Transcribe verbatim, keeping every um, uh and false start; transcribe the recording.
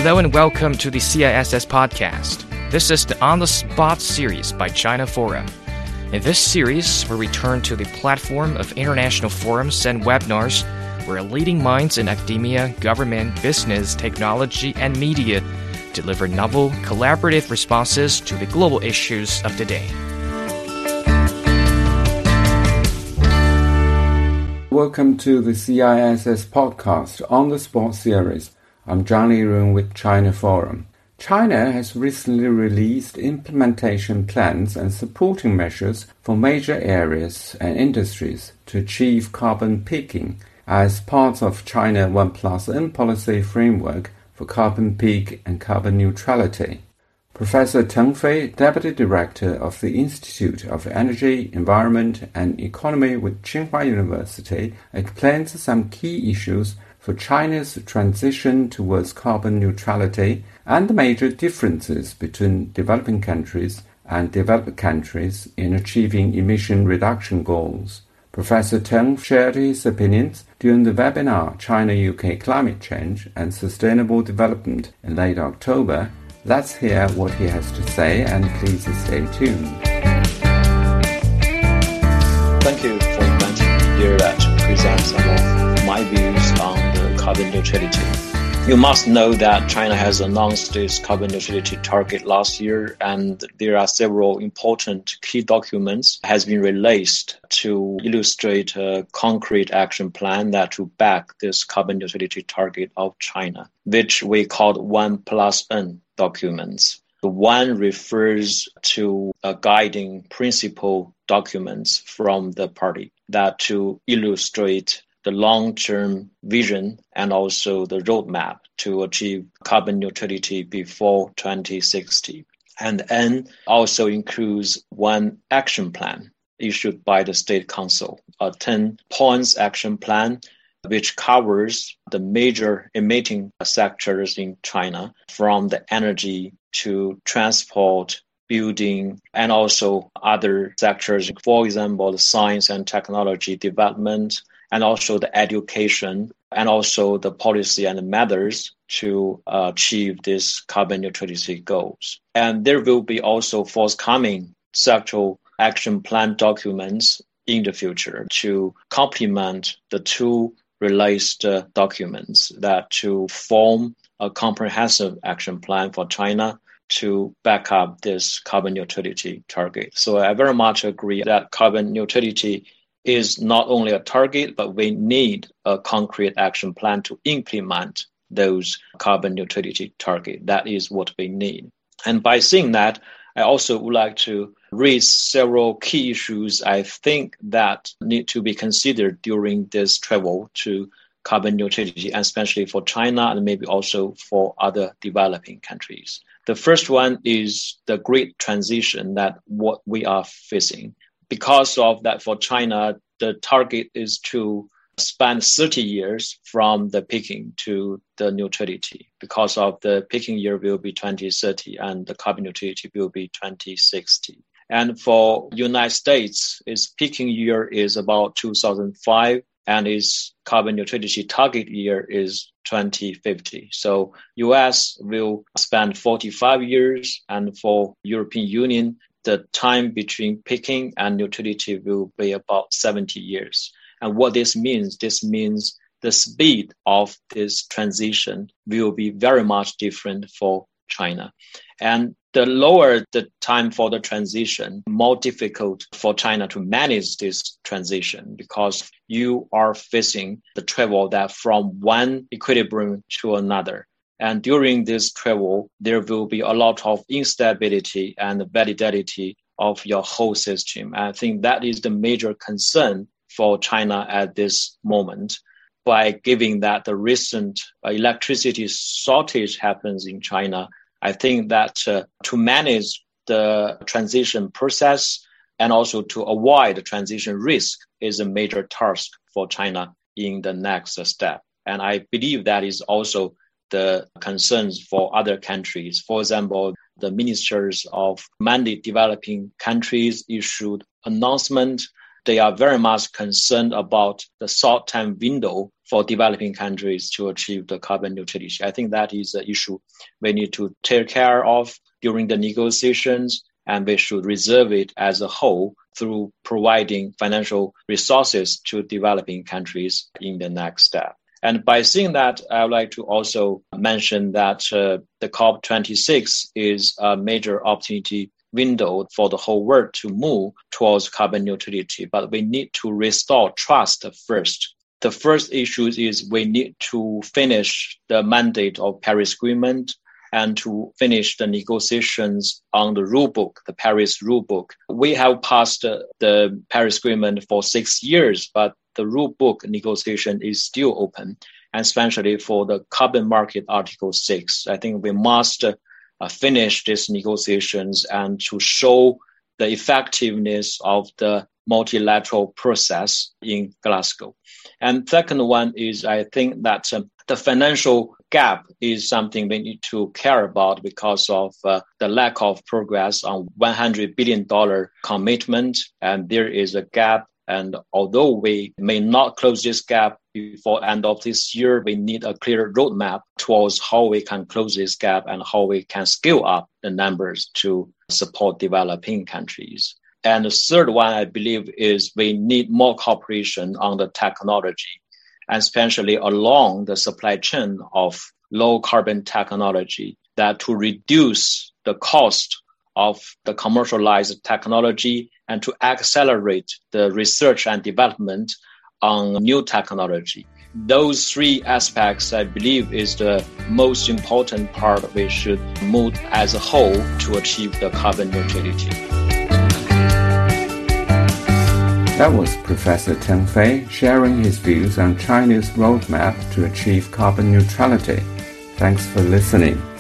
Hello and welcome to the C I S S podcast. This is the On the Spot series by China Forum. In this series, we return to the platform of international forums and webinars where leading minds in academia, government, business, technology, and media deliver novel, collaborative responses to the global issues of the day. Welcome to the C I S S podcast On the Spot series. I'm Zhang Lirun with China Forum. China has recently released implementation plans and supporting measures for major areas and industries to achieve carbon peaking as part of China one plus N policy framework for carbon peak and carbon neutrality. Professor Teng Fei, Deputy Director of the Institute of Energy, Environment and Economy with Tsinghua University, explains some key issues for China's transition towards carbon neutrality and the major differences between developing countries and developed countries in achieving emission reduction goals. Professor Teng shared his opinions during the webinar China-U K Climate Change and Sustainable Development in late October. Let's hear what he has to say and please stay tuned. Thank you for inviting me here to present some of my views on the carbon neutrality. You must know that China has announced its carbon neutrality target last year, and there are several important key documents has been released to illustrate a concrete action plan that to back this carbon neutrality target of China, which we called one plus N documents. The one refers to a guiding principle documents from the party that to illustrate the long-term vision and also the roadmap to achieve carbon neutrality before twenty sixty. And N also includes one action plan issued by the State Council, a ten points action plan which covers the major emitting sectors in China, from the energy to transport, building, and also other sectors, for example, the science and technology development, and also the education, and also the policy and the methods to uh, achieve these carbon neutrality goals. And there will be also forthcoming sectoral action plan documents in the future to complement the two released uh, documents that to form a comprehensive action plan for China to back up this carbon neutrality target. So I very much agree that carbon neutrality is not only a target, but we need a concrete action plan to implement those carbon neutrality target. That is what we need. And by saying that, I also would like to raise several key issues I think that need to be considered during this travel to carbon neutrality, and especially for China and maybe also for other developing countries. The first one is the great transition that what we are facing. Because of that, for China, the target is to span thirty years from the peaking to the neutrality. Because of the peaking year will be twenty thirty and the carbon neutrality will be twenty sixty. And for United States, its peaking year is about two thousand five and its carbon neutrality target year is twenty fifty. So U S will spend forty-five years, and for European Union, the time between peaking and neutrality will be about seventy years. And what this means, this means the speed of this transition will be very much different for China. And the lower the time for the transition, more difficult for China to manage this transition, because you are facing the travel that from one equilibrium to another. And during this travel, there will be a lot of instability and volatility of your whole system. I think that is the major concern for China at this moment. By giving that the recent electricity shortage happens in China, I think that uh, to manage the transition process and also to avoid the transition risk is a major task for China in the next step. And I believe that is also the concerns for other countries. For example, the ministers of many developing countries issued announcement they are very much concerned about the short-term window for developing countries to achieve the carbon neutrality. I think that is an issue we need to take care of during the negotiations, and we should reserve it as a whole through providing financial resources to developing countries in the next step. And by saying that, I would like to also mention that uh, the COP twenty-six is a major opportunity window for the whole world to move towards carbon neutrality. But we need to restore trust first. The first issue is we need to finish the mandate of Paris Agreement and to finish the negotiations on the rule book, the Paris rule book. We have passed the Paris Agreement for six years, but the rule book negotiation is still open, and especially for the carbon market Article six. I think we must uh, finish these negotiations and to show the effectiveness of the multilateral process in Glasgow. And second one is, I think that um, the financial gap is something we need to care about because of uh, the lack of progress on one hundred billion dollars commitment, and there is a gap. And although we may not close this gap before end of this year, we need a clear roadmap towards how we can close this gap and how we can scale up the numbers to support developing countries. And the third one, I believe, is we need more cooperation on the technology, and especially along the supply chain of low carbon technology, that to reduce the cost of the commercialized technology and to accelerate the research and development on new technology. Those three aspects, I believe, is the most important part we should move as a whole to achieve the carbon neutrality. That was Professor Teng Fei sharing his views on China's roadmap to achieve carbon neutrality. Thanks for listening.